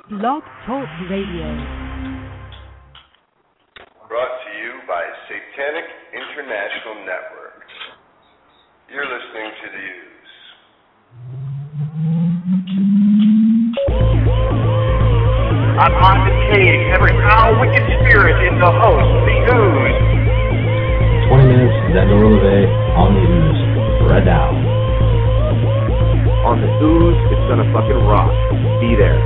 Blog Talk Radio. Brought to you by Satanic International Network. You're listening to The Ooze. I'm advocating every foul, wicked spirit in the host, The Ooze. 20 minutes, then Orleve on The Ooze. Right now. On The Ooze, it's gonna fucking rock. Be there.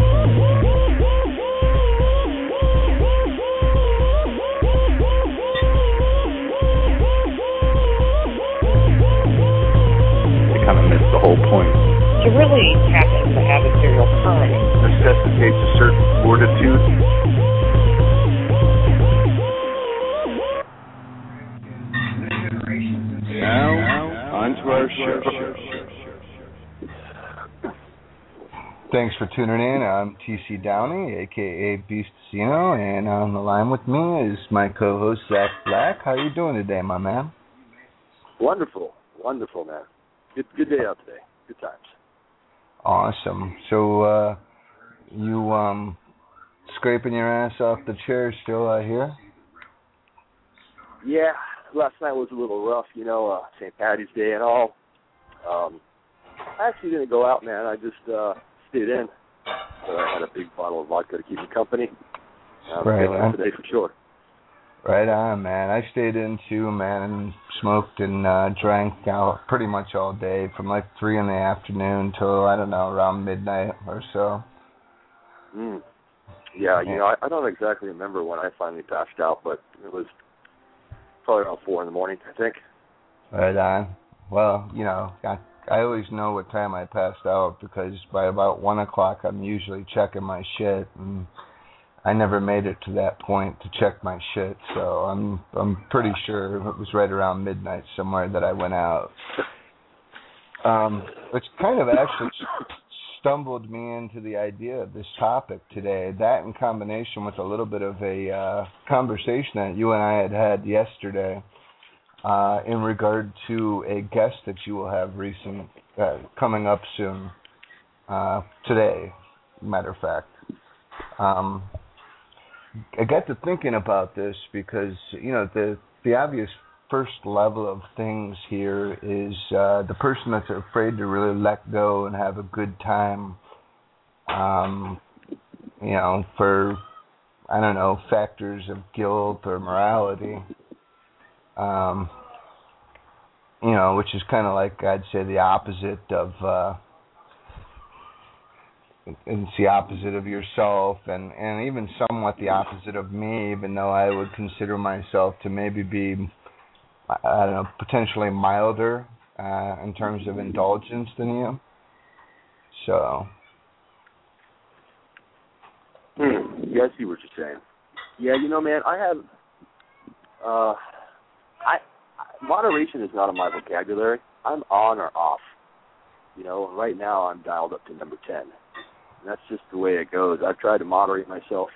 Kind of missed the whole point. To really tap into adversarial time Necessitates a certain fortitude. Now, on to our show. Thanks for tuning in. I'm TC Downey, a.k.a. Beastino, and on the line with me is my co-host, Zach Black. How you doing today, my man? Wonderful, man. Good day out today. Good times. Awesome. So, you scraping your ass off the chair still out here? Yeah, last night was a little rough, St. Patty's Day and all. I actually didn't go out, man. I just stayed in. So I had a big bottle of vodka to keep me company. Right. Today for sure. Right on, man. I stayed in too, man, and smoked and drank out pretty much all day from like 3 in the afternoon till, I don't know, around midnight or so. Yeah, I don't exactly remember when I finally passed out, but it was probably around 4 in the morning, I think. Right on. Well, I always know what time I passed out because by about 1 o'clock I'm usually checking my shit, and I never made it to that point to check my shit, so I'm pretty sure it was right around midnight somewhere that I went out. Which kind of actually stumbled me into the idea of this topic today. That in combination with a little bit of a conversation that you and I had yesterday in regard to a guest that you will have coming up soon, today, matter of fact. I got to thinking about this because, the obvious first level of things here is the person that's afraid to really let go and have a good time, for, I don't know, factors of guilt or morality, which is kind of like, I'd say, the opposite of... it's the opposite of yourself, and even somewhat the opposite of me, even though I would consider myself to maybe be, I don't know, potentially milder in terms of indulgence than you. So. Yeah, I see what you're saying. Yeah, man, I have, moderation is not in my vocabulary. I'm on or off. Right now I'm dialed up to number 10. And that's just the way it goes. I've tried to moderate myself,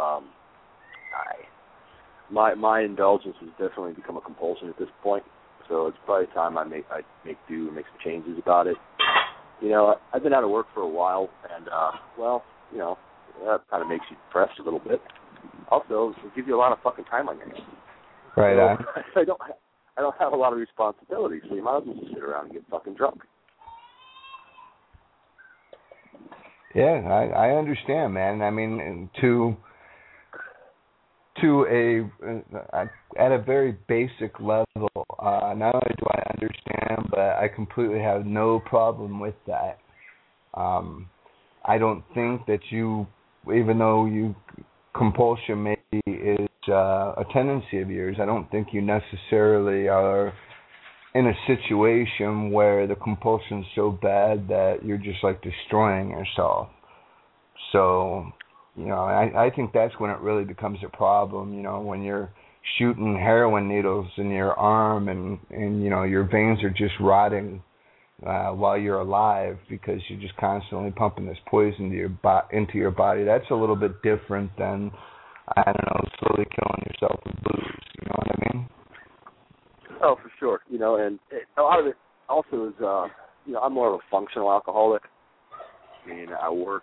my indulgence has definitely become a compulsion at this point. So it's probably time I make do and make some changes about it. I've been out of work for a while, and that kind of makes you depressed a little bit. Also, it gives you a lot of fucking time on your hands. Right. So I don't have a lot of responsibilities, so you might as well just sit around and get fucking drunk. Yeah, I understand, man. I mean, at a very basic level, not only do I understand, but I completely have no problem with that. I don't think that even though compulsion maybe is a tendency of yours, I don't think you necessarily are in a situation where the compulsion's so bad that you're just like destroying yourself. So, I think that's when it really becomes a problem, when you're shooting heroin needles in your arm and your veins are just rotting while you're alive because you're just constantly pumping this poison into your body. That's a little bit different than, I don't know, slowly killing yourself with booze, you know what I mean? Oh, for sure. And a lot of it also is, I'm more of a functional alcoholic. I mean, I work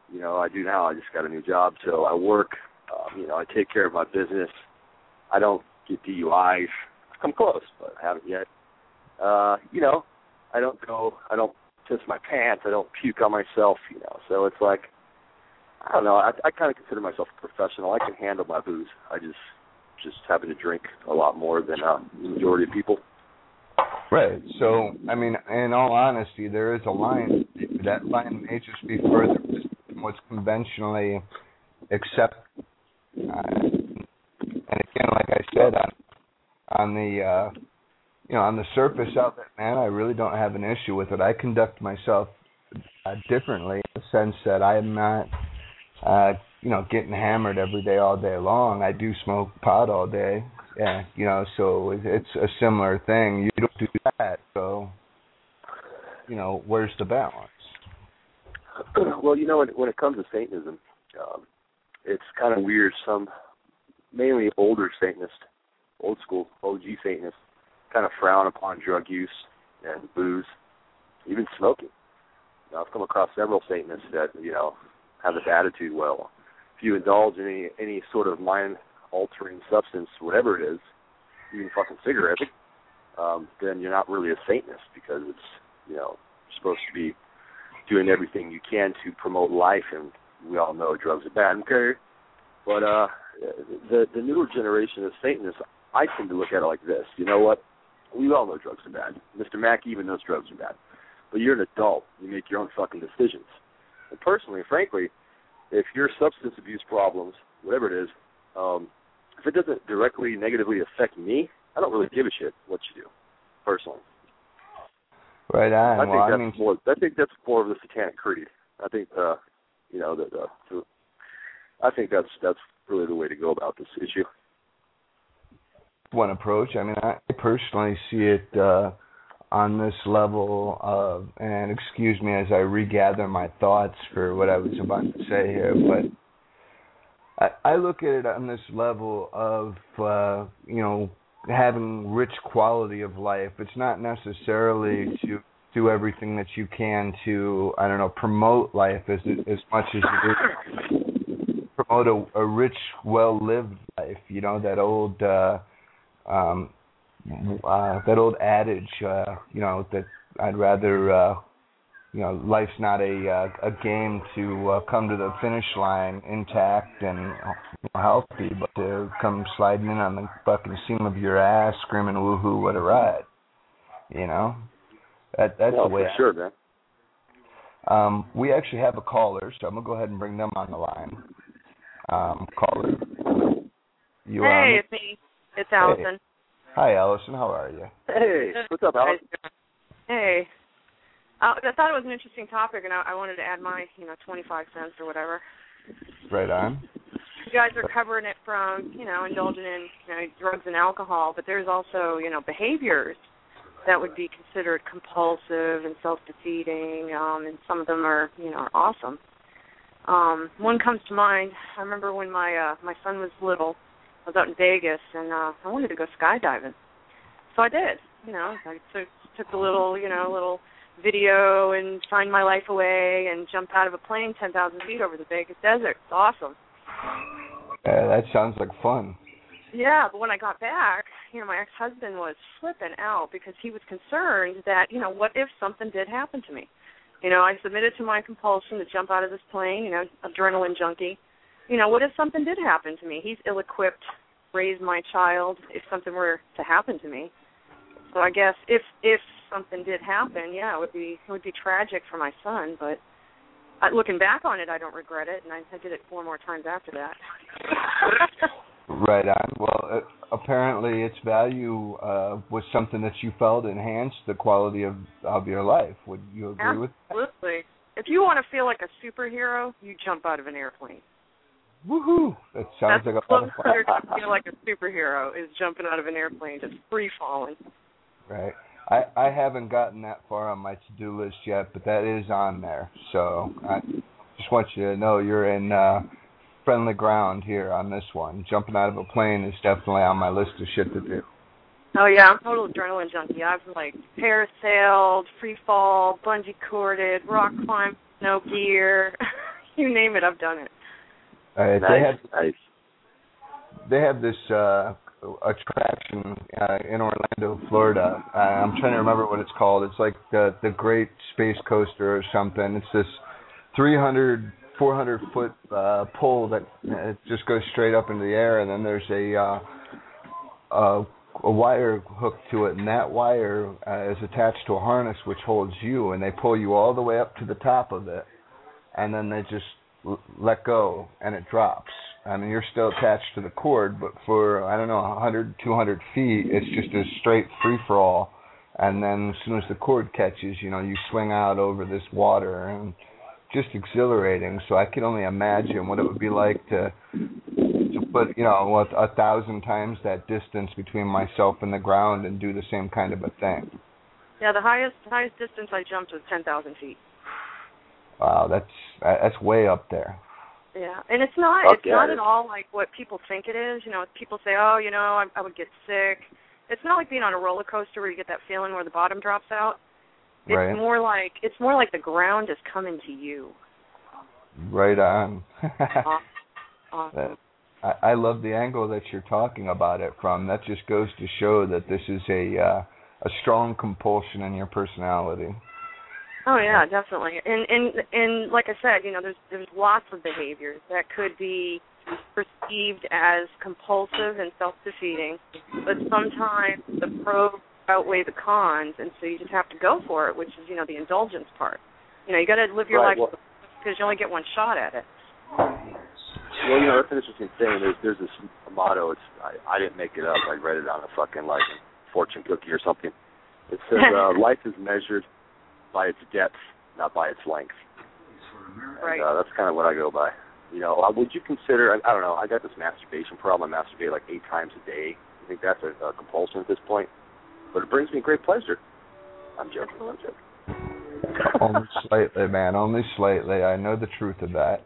you know, I do now. I just got a new job, so I work. You know, I take care of my business. I don't get DUIs. I come close, but I haven't yet. You know, I don't piss my pants. I don't puke on myself, you know. So it's like, I don't know. I kind of consider myself a professional. I can handle my booze. I just happen to drink a lot more than the majority of people. Right. So, I mean, in all honesty, there is a line. That line may just be further from what's conventionally accepted. And again, like I said, on the on the surface of it, man, I really don't have an issue with it. I conduct myself differently in the sense that I am not, getting hammered every day, all day long. I do smoke pot all day. Yeah, you know, so it's a similar thing. You don't do that, so, you know, where's the balance? Well, you know, when it comes to Satanism, it's kind of weird. Some, mainly older Satanists, old school, OG Satanists, kind of frown upon drug use and booze, even smoking. You know, I've come across several Satanists that, you know, have this attitude, well, if you indulge in any sort of mind-altering substance, whatever it is, even fucking cigarettes, then you're not really a Satanist because it's, you know, you're supposed to be doing everything you can to promote life, and we all know drugs are bad, okay? But the newer generation of Satanists, I tend to look at it like this. You know what? We all know drugs are bad. Mr. Mackey even knows drugs are bad. But you're an adult. You make your own fucking decisions. And personally, frankly, if your substance abuse problems, whatever it is, if it doesn't directly negatively affect me, I don't really give a shit what you do, personally. Right on. I think that's more of the Satanic Creed. I think, I think that's really the way to go about this issue. One approach. I mean, I personally see it on this level of, and excuse me as I regather my thoughts for what I was about to say here, but I look at it on this level of, having rich quality of life. It's not necessarily to do everything that you can to, promote life as much as you do promote a rich, well-lived life. You know, that old adage, that I'd rather, life's not a game to come to the finish line intact and healthy, but to come sliding in on the fucking seam of your ass, screaming "woohoo, what a ride!" You know, that's the way. For sure, man. We actually have a caller, so I'm gonna go ahead and bring them on the line. Caller, you on? Hey, it's me. It's Allison. Hey. Hi, Allison. How are you? Hey, what's up, Allison? Hey. I thought it was an interesting topic, and I wanted to add my, 25 cents or whatever. Right on. You guys are covering it from, indulging in drugs and alcohol, but there's also, behaviors that would be considered compulsive and self-defeating, and some of them are, are awesome. One comes to mind. I remember when my son was little, I was out in Vegas, and I wanted to go skydiving. So I did. I took a little video and signed my life away and jumped out of a plane 10,000 feet over the Vegas desert. It's awesome. Yeah, that sounds like fun. Yeah, but when I got back, my ex-husband was flipping out because he was concerned that, what if something did happen to me? I submitted to my compulsion to jump out of this plane, adrenaline junkie. What if something did happen to me? He's ill-equipped, raised my child if something were to happen to me. So I guess if something did happen, it would be tragic for my son. But looking back on it, I don't regret it, and I did it 4 more times after that. Right on. Well, apparently its value was something that you felt enhanced the quality of your life. Would you agree with that? Absolutely. If you want to feel like a superhero, you jump out of an airplane. Woohoo! That sounds like a lot of fun. That's closer to feel like a superhero is jumping out of an airplane, just free falling. Right. I haven't gotten that far on my to-do list yet, but that is on there. So I just want you to know you're in friendly ground here on this one. Jumping out of a plane is definitely on my list of shit to do. Oh, yeah, I'm a total adrenaline junkie. I've, parasailed, free fall, bungee corded, rock climbed, snow gear, You name it, I've done it. Nice. They have this attraction in Orlando, Florida. I'm trying to remember what it's called. It's like the Great Space Coaster or something. It's this 400 foot pole that it just goes straight up into the air, and then there's a wire hooked to it, and that wire is attached to a harness which holds you, and they pull you all the way up to the top of it, and then they just let go, and it drops. I mean, you're still attached to the cord, but for, 100, 200 feet, it's just a straight free-for-all. And then as soon as the cord catches, you swing out over this water, and just exhilarating. So I can only imagine what it would be like to put, 1,000 times that distance between myself and the ground and do the same kind of a thing. Yeah, the highest distance I jumped was 10,000 feet. Wow, that's way up there. Yeah, and it's not at all like what people think it is. People say, I would get sick. It's not like being on a roller coaster where you get that feeling where the bottom drops out. It's right. more like the ground is coming to you. Right on. Awesome. I love the angle that you're talking about it from. That just goes to show that this is a strong compulsion in your personality. Oh yeah, definitely. And like I said, there's lots of behaviors that could be perceived as compulsive and self-defeating, but sometimes the pros outweigh the cons, and so you just have to go for it, which is the indulgence part. You got to live your life because you only get one shot at it. Well, that's an interesting thing. There's this motto. I didn't make it up. I read it on a fucking fortune cookie or something. It says life is measured by its depth, not by its length. Right. And, that's kind of what I go by. Would you consider? I don't know. I got this masturbation problem. I masturbate like 8 times a day. I think that's a compulsion at this point, but it brings me great pleasure. I'm joking. Only slightly, man. Only slightly. I know the truth of that.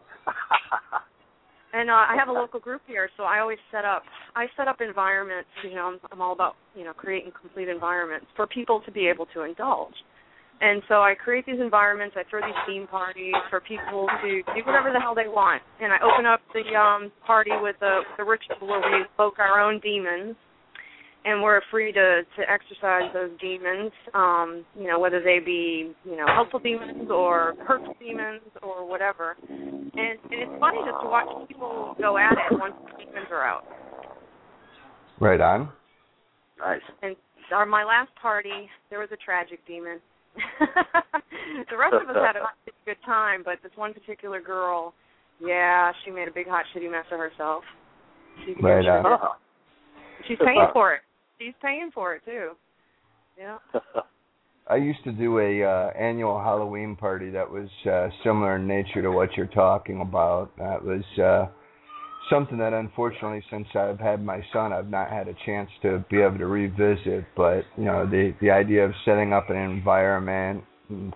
And I have a local group here, so I always set up environments. I'm all about creating complete environments for people to be able to indulge. And so I create these environments. I throw these theme parties for people to do whatever the hell they want. And I open up the party with a ritual where we invoke our own demons, and we're free to exercise those demons. Whether they be helpful demons or hurtful demons or whatever. And it's funny just to watch people go at it once the demons are out. Right on. Nice. And my last party, there was a tragic demon. The rest of us had a good time, but this one particular girl, she made a big hot shitty mess of herself. Right on. She's paying for it. She's paying for it too. Yeah. I used to do a annual Halloween party that was similar in nature to what you're talking about. That was something that, unfortunately, since I've had my son, I've not had a chance to be able to revisit. But the idea of setting up an environment, and,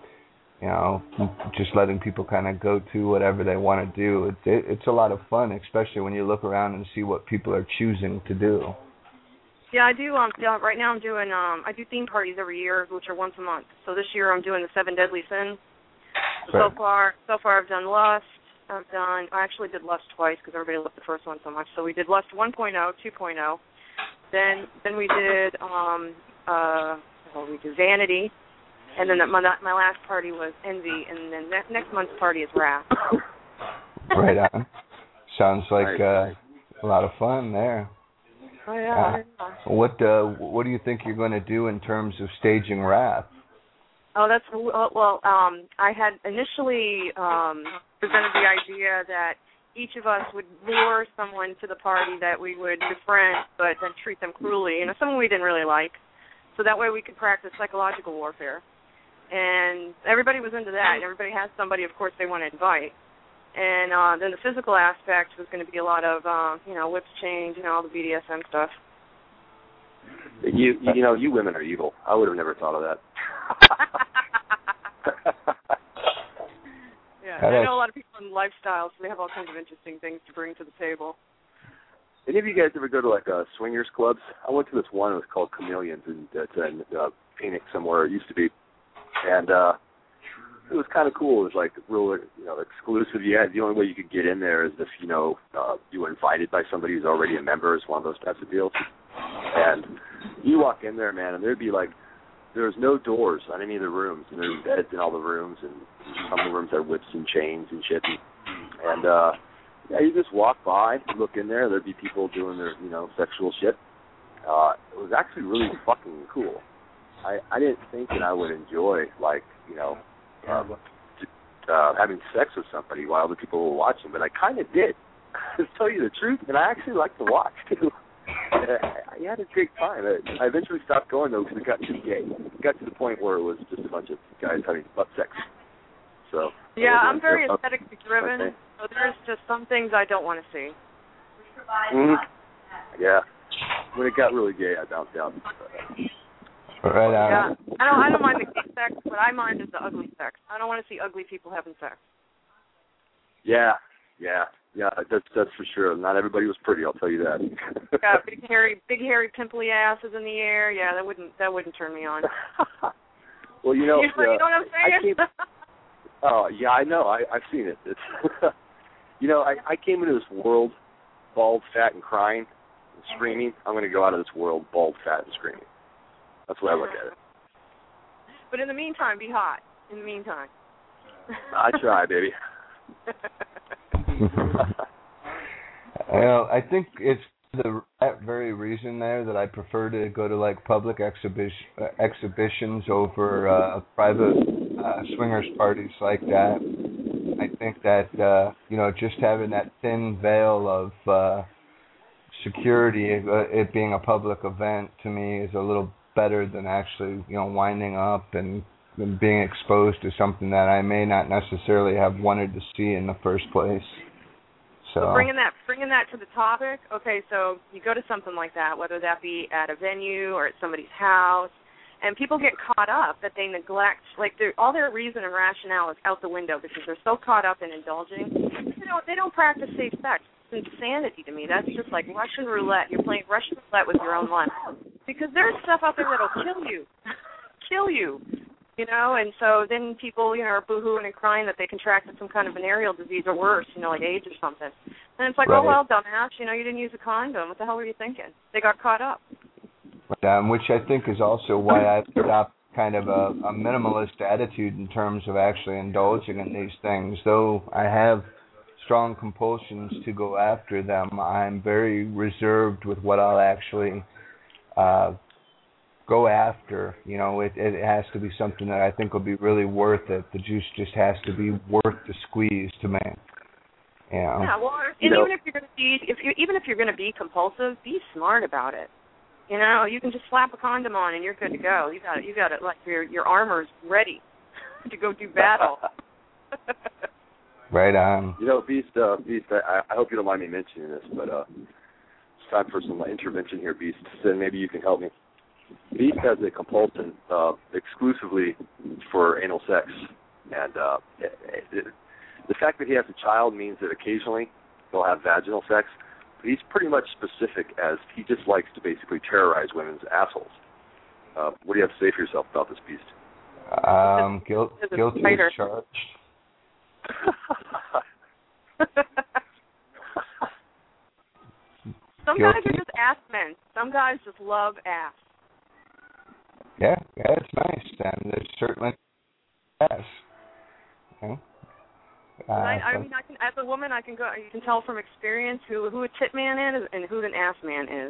just letting people kind of go to whatever they want to do, it's a lot of fun, especially when you look around and see what people are choosing to do. Yeah, I do. Right now I'm doing. I do theme parties every year, which are once a month. So this year I'm doing the 7 Deadly Sins. Right. So far I've done Lust. I actually did Lust twice because everybody loved the first one so much. So we did Lust 1.0, 2.0. Then we did Vanity, and then my last party was Envy, and then next month's party is Wrath. Right on. Sounds like a lot of fun there. Oh yeah. What do you think you're going to do in terms of staging Wrath? Oh, I had initially presented the idea that each of us would lure someone to the party that we would befriend, but then treat them cruelly, someone we didn't really like, so that way we could practice psychological warfare. And everybody was into that. Everybody has somebody, of course, they want to invite. And then the physical aspect was going to be a lot of, whips, chains, all the BDSM stuff. You women are evil. I would have never thought of that. Yeah, I know a lot of people in lifestyle, so they have all kinds of interesting things to bring to the table. Any of you guys ever go to swingers clubs? I went to this one. It was called Chameleons, and it's in Phoenix somewhere. It used to be, and it was kind of cool. It was like real, exclusive. The only way you could get in there is if you were invited by somebody who's already a member. It's one of those types of deals. And you walk in there, man, and there'd be like there's no doors on any of the rooms, and there's beds in all the rooms, and some of the rooms have whips and chains and shit. And you just walk by, look in there. There'd be people doing their sexual shit. It was actually really fucking cool. I didn't think that I would enjoy having sex with somebody while other people were watching, but I kind of did. To tell you the truth, and I actually like to watch too. I had a great time. I eventually stopped going though because it got too gay. It got to the point where it was just a bunch of guys having butt sex. So yeah, I'm very aesthetically driven. So there's just some things I don't want to see. Mm-hmm. Yeah, when it got really gay, I bounced out. Right on. Yeah, I don't mind the gay sex, but I mind is the ugly sex. I don't want to see ugly people having sex. Yeah, that's for sure. Not everybody was pretty, I'll tell you that. Yeah, big hairy, pimply asses in the air. Yeah, that wouldn't turn me on. Well, you know what I'm saying? Oh yeah, I know. I've seen it. It's I came into this world bald, fat, and crying, and screaming. I'm going to go out of this world bald, fat, and screaming. That's the way I look at it. But in the meantime, be hot. In the meantime. I try, baby. I think it's that very reason there that I prefer to go to like public exhibitions over private swingers parties like that. I think that just having that thin veil of security, it being a public event, to me is a little better than actually winding up and being exposed to something that I may not necessarily have wanted to see in the first place. So bringing that to the topic, okay, so you go to something like that, whether that be at a venue or at somebody's house, and people get caught up that they neglect, all their reason and rationale is out the window because they're so caught up in indulging. They don't practice safe sex. It's insanity to me. That's just like Russian roulette. You're playing Russian roulette with your own life. Because there's stuff out there that'll kill you. And so then people, are boo-hooing and crying that they contracted some kind of venereal disease or worse, like AIDS or something. And it's like, right. Oh, well, dumbass, you didn't use a condom. What the hell were you thinking? They got caught up. Which I think is also why I've adopted kind of a minimalist attitude in terms of actually indulging in these things. Though I have strong compulsions to go after them, I'm very reserved with what I'll actually go after. It has to be something that I think will be really worth it. The juice just has to be worth the squeeze to me. Yeah, well, even if you're going to be compulsive, be smart about it. You can just slap a condom on and you're good to go. You got it like your armor's ready to go do battle. Right on. Beast, I hope you don't mind me mentioning this, but it's time for some intervention here, Beast. So maybe you can help me. Beast has a compulsion exclusively for anal sex, and the fact that he has a child means that occasionally he'll have vaginal sex, but he's pretty much specific as he just likes to basically terrorize women's assholes. What do you have to say for yourself about this, Beast? Guilty as charged. Some guys are just ass men. Some guys just love ass. Yeah, it's nice, and there's certainly ass. I mean, as a woman, I can go. You can tell from experience who a tit man is and who an ass man is.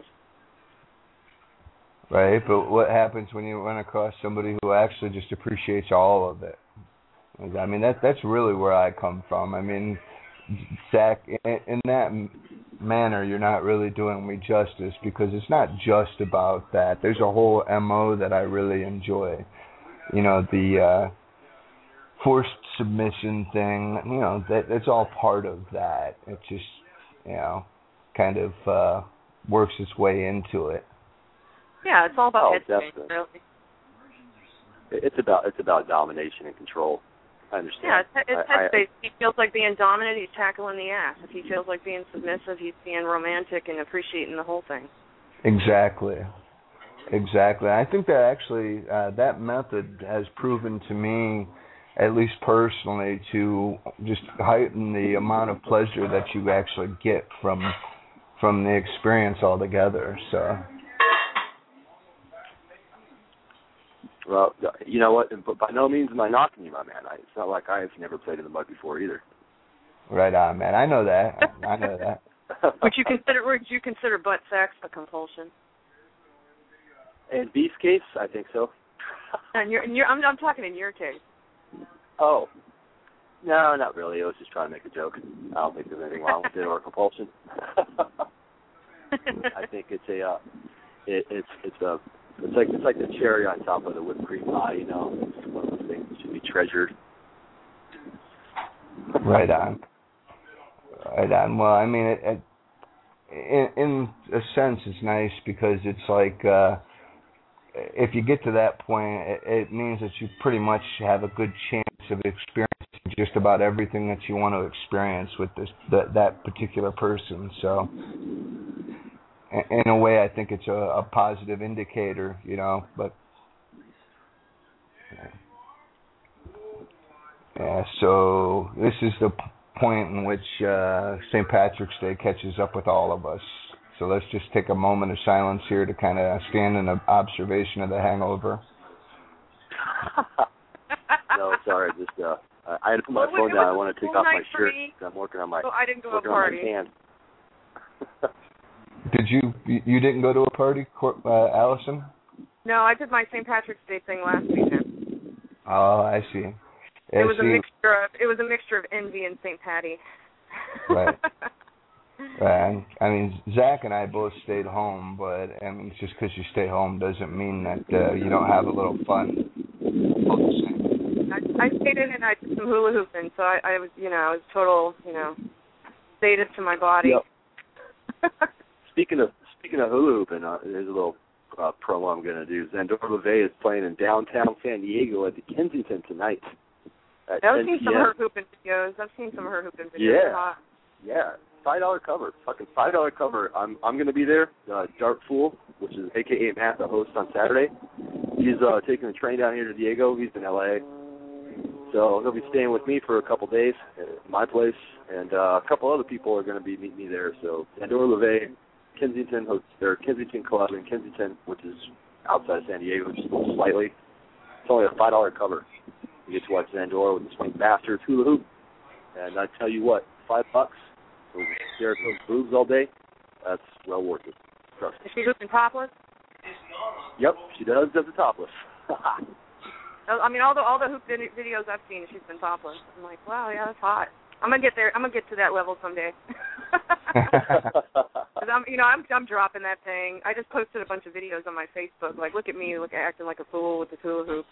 Right, but what happens when you run across somebody who actually just appreciates all of it? I mean, that's really where I come from. I mean, Zach, in that manner, you're not really doing me justice because it's not just about that. There's a whole MO that I really enjoy. The forced submission thing, that's all part of that. It just, kind of works its way into it. Yeah, it's all about headspace, really. It's about domination and control. I understand. Yeah, it's headspace. If he feels like being dominant, he's tackling the ass. If he feels like being submissive, he's being romantic and appreciating the whole thing. Exactly. I think that actually that method has proven to me at least personally, to just heighten the amount of pleasure that you actually get from the experience altogether. So. Well, you know what? But by no means am I knocking you, my man. It's not like I've never played in the mud before either. Right on, man. I know that. I know that. Would you consider butt sex a compulsion? In Beef's case, I think so. And I'm talking in your case. Oh, no, not really. I was just trying to make a joke. I don't think there's anything wrong with it or compulsion. I think it's like the cherry on top of the whipped cream pie. You know, it's one of those things that should be treasured. Right on. Right on. Well, I mean, in a sense, it's nice because it's like if you get to that point, it means that you pretty much have a good chance of experiencing just about everything that you want to experience with that particular person. So, in a way, I think it's a positive indicator, you know. But yeah, so this is the point in which St. Patrick's Day catches up with all of us. So let's just take a moment of silence here to kind of stand in observation of the hangover. No, sorry, just I had to put my phone down. I want to take off my shirt. I'm working on my I didn't go to a party. Did you didn't go to a party, Allison? No, I did my St. Patrick's Day thing last weekend. Oh, I see. It was a mixture of envy and St. Patty. Right. I mean, Zach and I both stayed home, but I mean, just because you stay home doesn't mean that you don't have a little fun. I stayed in and I did some hula hooping, so I was, I was total, stated to my body. Yep. Speaking of hula hooping, there's a little promo I'm going to do. Zandor LeVay is playing in downtown San Diego at the Kensington tonight. I've seen some of her hooping videos. Yeah. $5 cover. Fucking $5 cover. I'm going to be there. Dart Fool, which is AKA Matt, the host on Saturday. He's taking the train down here to Diego. He's in LA. So he'll be staying with me for a couple days at my place, and a couple other people are going to be meeting me there. So Zandor LeVay, Kensington Club in Kensington, which is outside of San Diego, just a little slightly. It's only a $5 cover. You get to watch Zandor with the Swing Bastards hula hoop, and I tell you what, $5 to stare at those boobs all day, that's well worth it. Trust me. Is she hooping topless? Yep, she does the topless. I mean, all the hoop videos I've seen, she's been topless. I'm like, wow, yeah, that's hot. I'm gonna get there. I'm gonna get to that level someday. I'm dropping that thing. I just posted a bunch of videos on my Facebook. Like, look at me, acting like a fool with the hula hoop.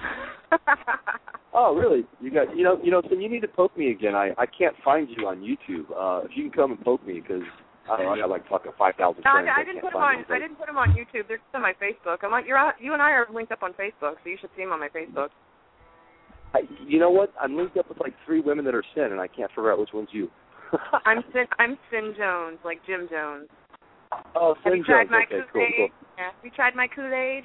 Oh, really? You got, so you need to poke me again. I can't find you on YouTube. If you can come and poke me, because I don't know, I got like fucking 5,000 friends. I didn't put them on YouTube. They're just on my Facebook. You and I are linked up on Facebook, so you should see them on my Facebook. You know what? I'm linked up with like 3 women that are Sin, and I can't figure out which one's you. I'm Sin Jones, like Jim Jones. Oh, Sin Jones. Have you tried my Kool-Aid? Kool-Aid? Yeah. Have you tried my Kool-Aid?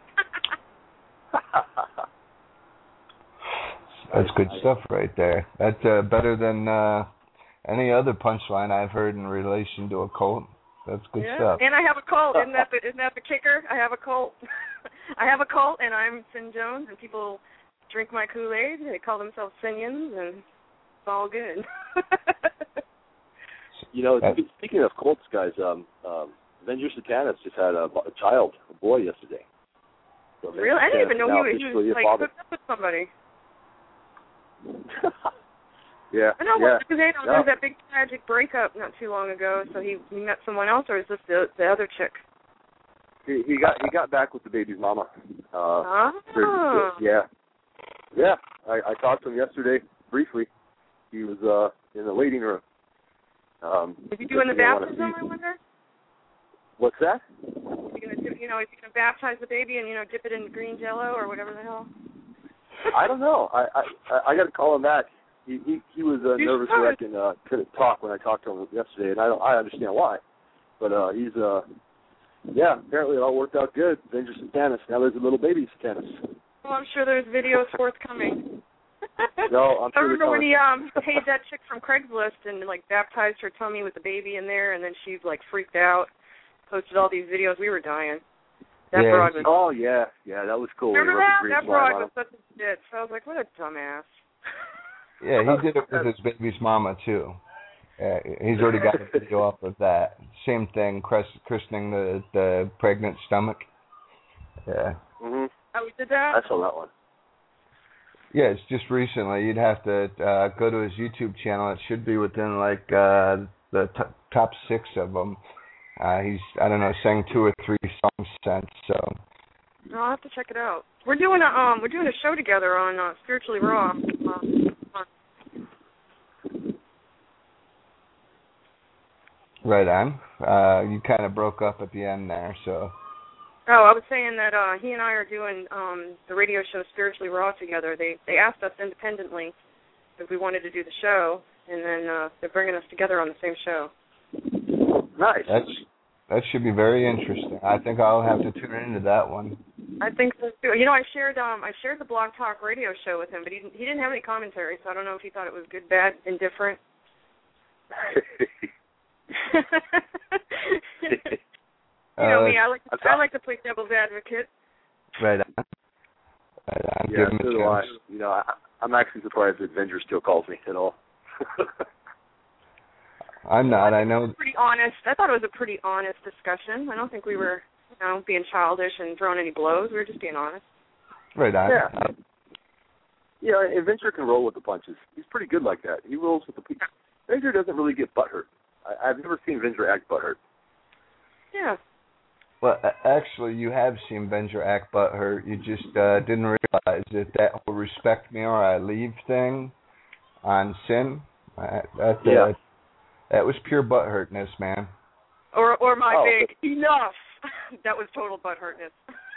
That's good stuff right there. That's better than any other punchline I've heard in relation to a cult. That's good stuff. And I have a cult. Isn't that the kicker? I have a cult. I have a cult, and I'm Sin Jones, and people drink my Kool-Aid. They call themselves Sinians, and it's all good. Speaking of cults, guys, Avenger Satanis just had a boy yesterday. So really? I didn't even know he was like hooked up with somebody. Yeah. I know. Yeah. Because there was that big tragic breakup not too long ago. So he met someone else, or is this the other chick? He got back with the baby's mama. Yeah. I talked to him yesterday briefly. He was in the waiting room. Is he doing the baptism, I wonder? What's that? Is he going to baptize the baby and dip it in green Jello or whatever the hell? I don't know. I got to call him back. He was a nervous wreck and couldn't talk when I talked to him yesterday, and I understand why. But he's apparently it all worked out good. Avenger Satanis. Now there's a little baby Satanis. Well, I'm sure there's videos forthcoming. No, I'm I sure remember when he paid that chick from Craigslist and like baptized her tummy with the baby in there, and then she like freaked out, posted all these videos. We were dying. That broad was. Oh yeah, that was cool. Remember that? That broad was such a bitch. So I was like, what a dumbass. Yeah, he did it with his baby's mama too. He's already got a video up of that. Same thing, christening the pregnant stomach. Yeah. Mhm. Oh, we did that? I saw that one. Yeah, it's just recently. You'd have to go to his YouTube channel. It should be within like the top 6 of them. He's, I don't know, sang 2 or 3 songs since. So. I'll have to check it out. We're doing a show together on Spiritually Raw. Right on. You kind of broke up at the end there, so. Oh, I was saying that he and I are doing the radio show Spiritually Raw together. They asked us independently if we wanted to do the show, and then they're bringing us together on the same show. Nice. That should be very interesting. I think I'll have to tune into that one. I think so too. You know, I shared the Blog Talk radio show with him, but he didn't have any commentary, so I don't know if he thought it was good, bad, indifferent. You know me, I like to play devil's advocate. Right on. Yeah, so do I. You know, I'm actually surprised that Venger still calls me at all. I'm not. I know. Pretty honest. I thought it was a pretty honest discussion. I don't think we were, being childish and throwing any blows. We were just being honest. Right on. Yeah. And Venger can roll with the punches. He's pretty good like that. He rolls with the punches. Venger doesn't really get butthurt. I've never seen Venger act butthurt. Yeah. Well, actually, you have seen Venger act butthurt. You just didn't realize that whole respect me or I leave thing on Sin. That was pure butthurtness, man. Or my big enough. That was total butthurtness.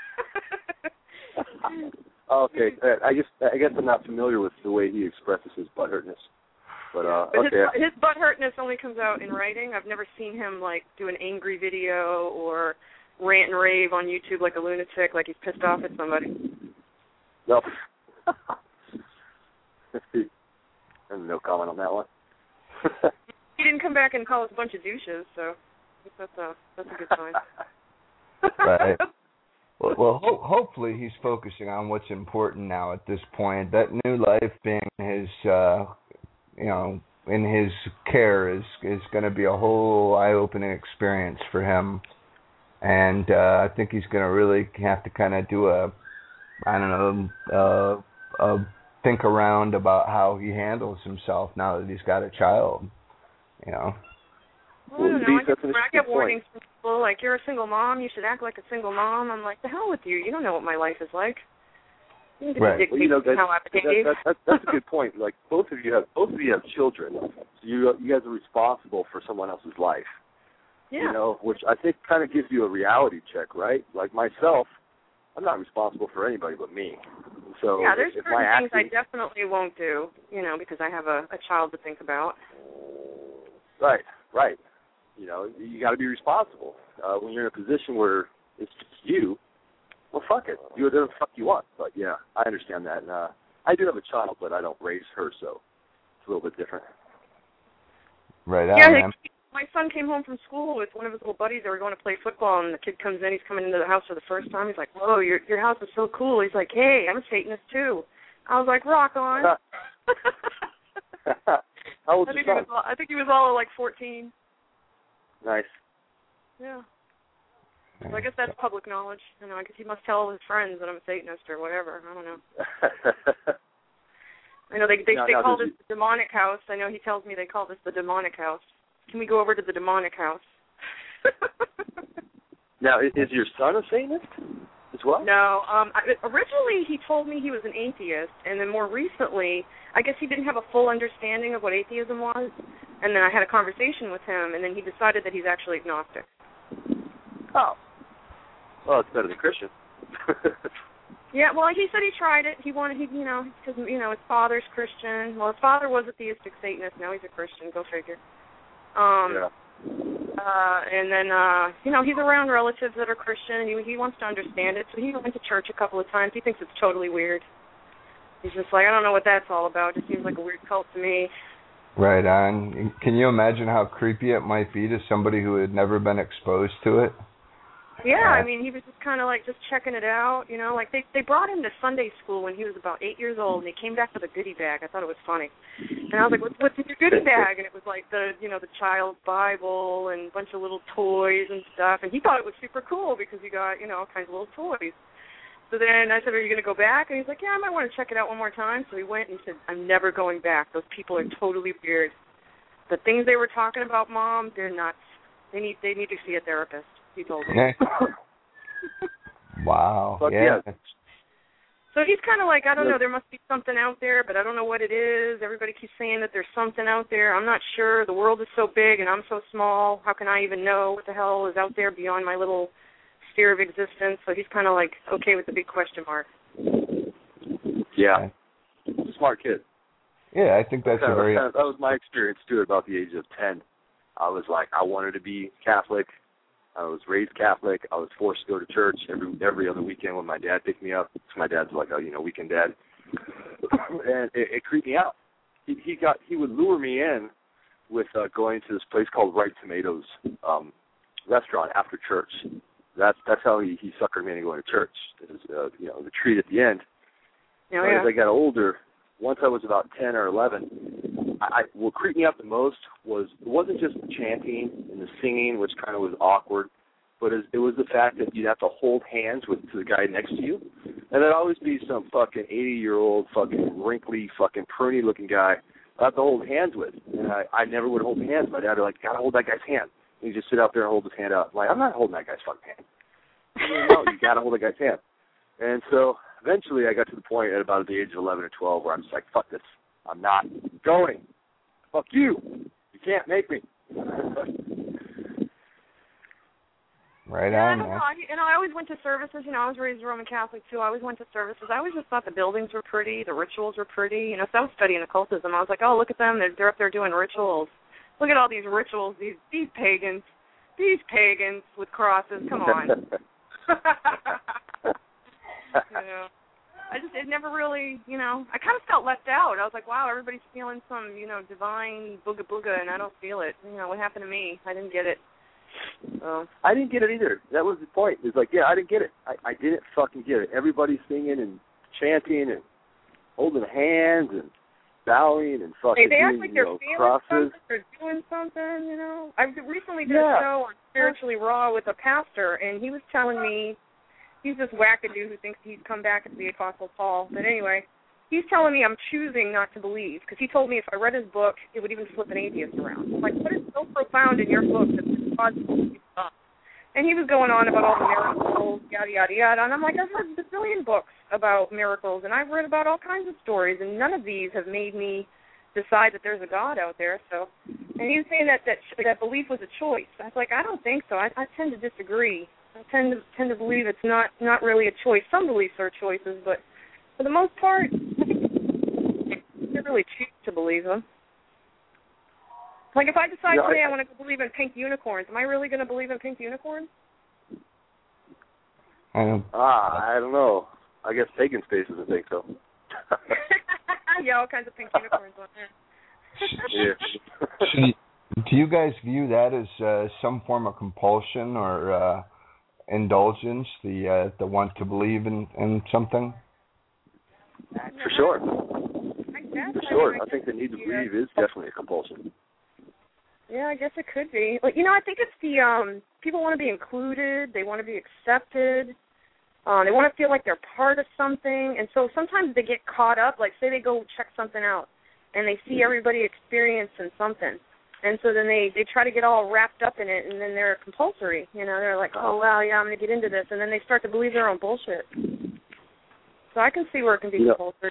Okay, I guess I'm not familiar with the way he expresses his butthurtness. But okay. His butthurtness only comes out in writing. I've never seen him like do an angry video or rant and rave on YouTube like a lunatic, like he's pissed off at somebody. No. No comment on that one. He didn't come back and call us a bunch of douches, so that's a good sign. Right. Well, hopefully he's focusing on what's important now at this point. That new life being his, in his care is going to be a whole eye-opening experience for him. And I think he's going to really have to kind of do a think around about how he handles himself now that he's got a child, Well, I don't know. I get warnings from people like, you're a single mom, you should act like a single mom. I'm like, the hell with you. You don't know what my life is like. You need to right. dictate how I behave. That's a good point. Like both of you have children, so you guys are responsible for someone else's life. Yeah. Which I think kind of gives you a reality check, right? Like myself, I'm not responsible for anybody but me. So yeah, there's certain things I definitely won't do, because I have a child to think about. Right. You got to be responsible. When you're in a position where it's just you, well, fuck it. Do whatever the fuck you want. But, yeah, I understand that. And I do have a child, but I don't raise her, so it's a little bit different. Right on, man. My son came home from school with one of his little buddies. They were going to play football, and the kid comes in. He's coming into the house for the first time. He's like, whoa, your house is so cool. He's like, hey, I'm a Satanist, too. I was like, rock on. How old is your son? I think he was all like 14. Nice. Yeah. So I guess that's public knowledge. I guess he must tell all his friends that I'm a Satanist or whatever. I don't know. I know they call this the demonic house. I know he tells me they call this the demonic house. Can we go over to the demonic house? Now, is your son a Satanist as well? No. Originally, he told me he was an atheist, and then more recently, I guess he didn't have a full understanding of what atheism was, and then I had a conversation with him, and then he decided that he's actually agnostic. Oh. Well, it's better than Christian. Yeah, well, he said he tried it. He wanted, because, his father's Christian. Well, his father was a theistic Satanist. Now he's a Christian. Go figure. Yeah. And then, he's around relatives that are Christian, and he wants to understand it. So he went to church a couple of times. He thinks it's totally weird. He's just like, I don't know what that's all about. It just seems like a weird cult to me. Right on. Can you imagine how creepy it might be to somebody who had never been exposed to it? Yeah, I mean, he was just kind of like just checking it out, you know. Like they brought him to Sunday school when he was about 8 years old, and he came back with a goodie bag. I thought it was funny, and I was like, "What's in your goodie bag?" And it was like the child's Bible and a bunch of little toys and stuff. And he thought it was super cool because he got all kinds of little toys. So then I said, "Are you going to go back?" And he's like, "Yeah, I might want to check it out one more time." So he went and he said, "I'm never going back. Those people are totally weird. The things they were talking about, Mom, they're nuts. They need to see a therapist." He told me. Wow. But yeah. So he's kind of like, I don't know, there must be something out there, but I don't know what it is. Everybody keeps saying that there's something out there. I'm not sure. The world is so big and I'm so small. How can I even know what the hell is out there beyond my little sphere of existence? So he's kind of like okay with the big question mark. Yeah. Smart kid. Yeah, I think that's that was my experience, too, at about the age of 10. I was like, I wanted to be Catholic. I was raised Catholic. I was forced to go to church every other weekend when my dad picked me up. So my dad's like, weekend dad. And it creeped me out. He would lure me in with going to this place called Right Tomatoes restaurant after church. That's how he suckered me into going to church. It was, the treat at the end. As I got older, once I was about 10 or 11, what creeped me out the most it wasn't just the chanting and the singing, which kind of was awkward, but it was the fact that you'd have to hold hands to the guy next to you. And there'd always be some fucking 80-year-old fucking wrinkly fucking pruny-looking guy I have to hold hands with. And I never would hold hands. My dad would like, gotta hold that guy's hand. And he'd just sit out there and hold his hand out. I'm like, I'm not holding that guy's fucking hand. No, you gotta hold that guy's hand. And so eventually I got to the point at about the age of 11 or 12 where I'm just like, fuck this. I'm not going. Fuck you. You can't make me. Right on. Man. I always went to services. I was raised Roman Catholic, too. I always went to services. I always just thought the buildings were pretty, the rituals were pretty. So I was studying occultism. I was like, oh, look at them. They're up there doing rituals. Look at all these rituals, these pagans with crosses. Come on. It never really, I kind of felt left out. I was like, wow, everybody's feeling some, divine booga, and I don't feel it. What happened to me? I didn't get it. I didn't get it either. That was the point. It's like, I didn't get it. I didn't fucking get it. Everybody's singing and chanting and holding hands and bowing and fucking they act like they're feeling crosses. Something or doing something, I recently did a show on Spiritually Raw with a pastor, and he was telling me, he's this wackadoo who thinks he's come back as the Apostle Paul. But anyway, he's telling me I'm choosing not to believe, because he told me if I read his book, it would even flip an atheist around. I'm like, what is so profound in your book that this causes you to stop? And he was going on about all the miracles, yada, yada, yada. And I'm like, I've read a bazillion books about miracles, and I've read about all kinds of stories, and none of these have made me decide that there's a God out there. So, and he was saying that belief was a choice. I was like, I don't think so. I tend to disagree. I tend to believe it's not really a choice. Some beliefs are choices, but for the most part, I think you can't really choose to believe them. Like if I decide today I want to believe in pink unicorns, am I really going to believe in pink unicorns? I don't know. I guess Pagan Space doesn't think so. Yeah, all kinds of pink unicorns on there. Yeah. Do you guys view that as some form of compulsion or indulgence, the want to believe in something? For sure. For sure. I think the need to believe is definitely a compulsion. Yeah, I guess it could be. Like, I think it's the people want to be included. They want to be accepted. They want to feel like they're part of something. And so sometimes they get caught up. Like, say they go check something out, and they see everybody experiencing something. And so then they try to get all wrapped up in it, and then they're compulsory. They're like, oh, wow, yeah, I'm going to get into this. And then they start to believe their own bullshit. So I can see where it can be compulsory.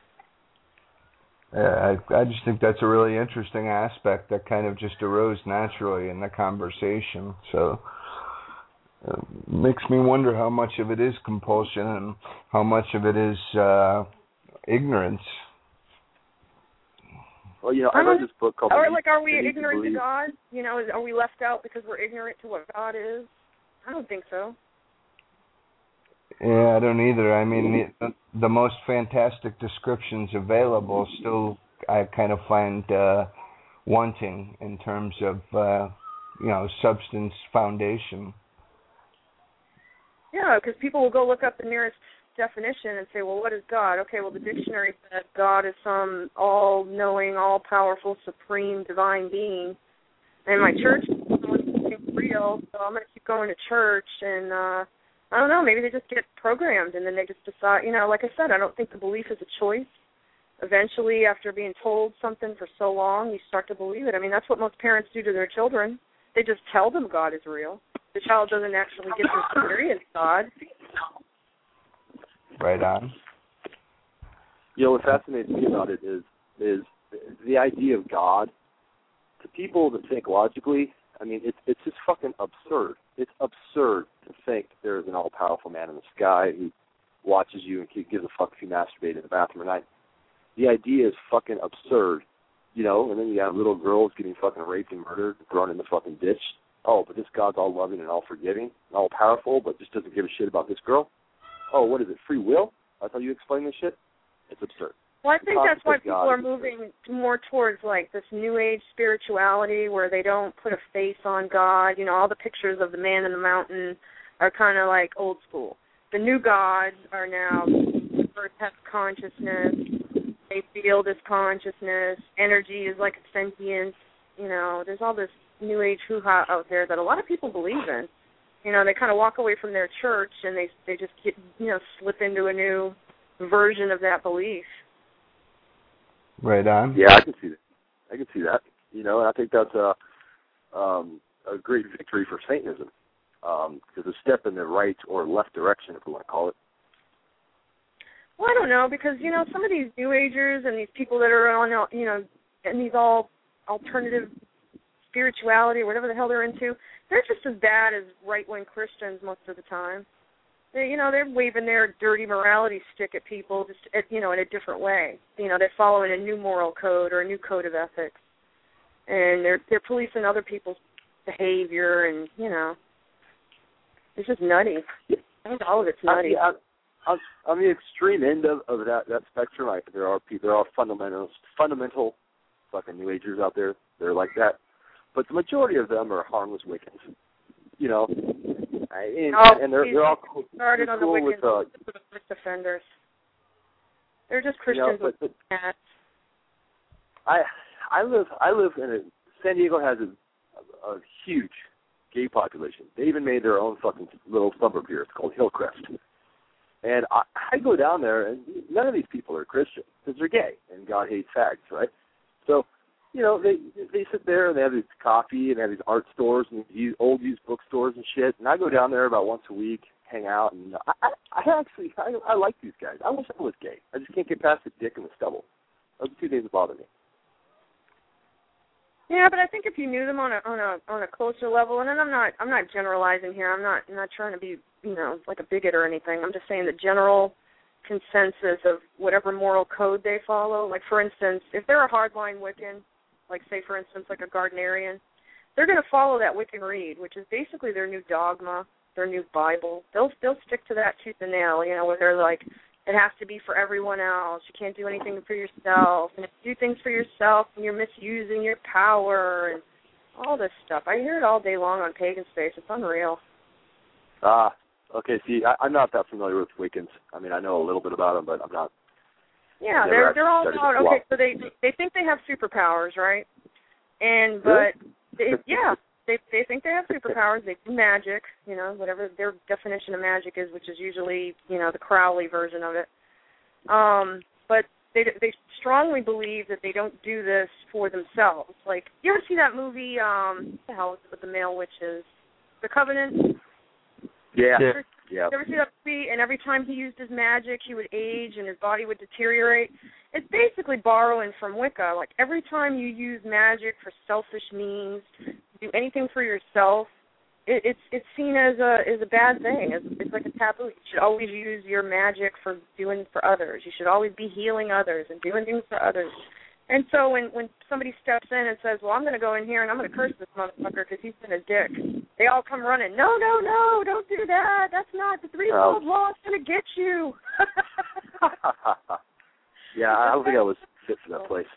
Yeah, I just think that's a really interesting aspect that kind of just arose naturally in the conversation. So it makes me wonder how much of it is compulsion and how much of it is ignorance. Well, I read this book called... Or, like, are we ignorant to God? Are we left out because we're ignorant to what God is? I don't think so. Yeah, I don't either. I mean, the most fantastic descriptions available still I kind of find wanting in terms of, substance foundation. Yeah, because people will go look up the nearest definition and say, well, what is God? Okay, well, the dictionary says God is some all-knowing, all-powerful, supreme, divine being. And my church is real, so I'm going to keep going to church. And I don't know, maybe they just get programmed, and then they just decide, like I said, I don't think the belief is a choice. Eventually, after being told something for so long, you start to believe it. I mean, that's what most parents do to their children. They just tell them God is real. The child doesn't actually get to experience God. Right on. What fascinates me about it is the idea of God. To people that think logically, I mean, it's just fucking absurd. It's absurd to think there's an all-powerful man in the sky who watches you and gives a fuck if you masturbate in the bathroom at night. The idea is fucking absurd, and then you have little girls getting fucking raped and murdered, thrown in the fucking ditch. Oh, but this God's all loving and all forgiving and all powerful, but just doesn't give a shit about this girl. Oh, what is it, free will? That's how you explain this shit? It's absurd. Well, I think that's why people are moving more towards, like, this New Age spirituality where they don't put a face on God. All the pictures of the man in the mountain are kind of like old school. The new gods are now, the earth has consciousness. They feel this consciousness. Energy is like a sentience. There's all this New Age hoo-ha out there that a lot of people believe in. They kind of walk away from their church and they just get, slip into a new version of that belief. Right on. Yeah, I can see that. And I think that's a great victory for Satanism. It's a step in the right or left direction, if we want to call it. Well, I don't know, because, some of these New Agers and these people that are on, and these all alternative spirituality or whatever the hell they're into, they're just as bad as right-wing Christians most of the time. They're waving their dirty morality stick at people just, in a different way. They're following a new moral code or a new code of ethics. And they're policing other people's behavior and, it's just nutty. I think all of it's nutty. On the extreme end of that spectrum, there are fundamental fucking New Agers out there. They're like that. But the majority of them are harmless Wiccans. And they're all cool. Started on the cool Wiccans with the offenders. They're just Christians with cats. I live in San Diego has a huge gay population. They even made their own fucking little suburb here. It's called Hillcrest. And I go down there, and none of these people are Christian because they're gay, and God hates fags, right? So, they sit there and they have this coffee and they have these art stores and these old used bookstores and shit. And I go down there about once a week, hang out, and I like these guys. I wish I was gay. I just can't get past the dick and the stubble. Those are two things that bother me. Yeah, but I think if you knew them on a closer level, and then I'm not generalizing here. I'm not trying to be like a bigot or anything. I'm just saying the general consensus of whatever moral code they follow. Like, for instance, if they're a hardline Wiccan, like, say, for instance, like a Gardnerian, they're going to follow that Wiccan Rede, which is basically their new dogma, their new Bible. They'll stick to that tooth and nail, where they're like, it has to be for everyone else. You can't do anything for yourself. And if you do things for yourself, and you're misusing your power and all this stuff. I hear it all day long on Pagan Space. It's unreal. Okay, see, I'm not that familiar with Wiccans. I mean, I know a little bit about them, but I'm not. Yeah, they're all about, okay, so they think they have superpowers, right? And, but, they think they have superpowers. They do magic, whatever their definition of magic is, which is usually, the Crowley version of it. But they strongly believe that they don't do this for themselves. Like, you ever see that movie, what the hell is it with the male witches? The Covenant? Yeah. You ever see that movie? And every time he used his magic, he would age and his body would deteriorate. It's basically borrowing from Wicca. Like, every time you use magic for selfish means, do anything for yourself, it's seen as a bad thing. It's like a taboo. You should always use your magic for doing for others. You should always be healing others and doing things for others. And so when somebody steps in and says, well, I'm going to go in here and I'm going to curse this motherfucker because he's been a dick, They all come running. No, don't do that. That's not the threefold law. Is going to get you. Yeah, I don't think I was fit for that place.